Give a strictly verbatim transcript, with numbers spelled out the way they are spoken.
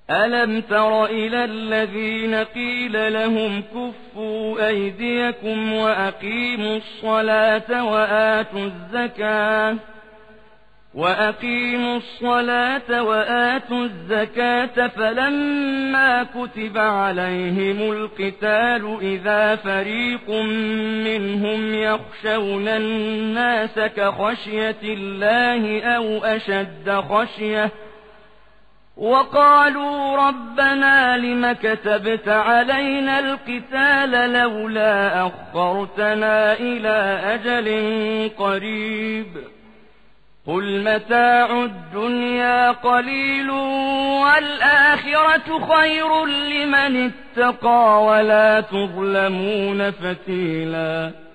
ألم تر إلى الذين قيل لهم كفوا أيديكم وأقيموا الصلاة وآتوا الزكاة وأقيموا الصلاة وآتوا الزكاة فلما كتب عليهم القتال إذا فريق منهم يخشون الناس كخشية الله أو أشد خشية وقالوا ربنا لم كتبت علينا القتال لولا أخرتنا إلى أجل قريب قل متاع الدنيا قليل والآخرة خير لمن اتقى ولا تظلمون فتيلا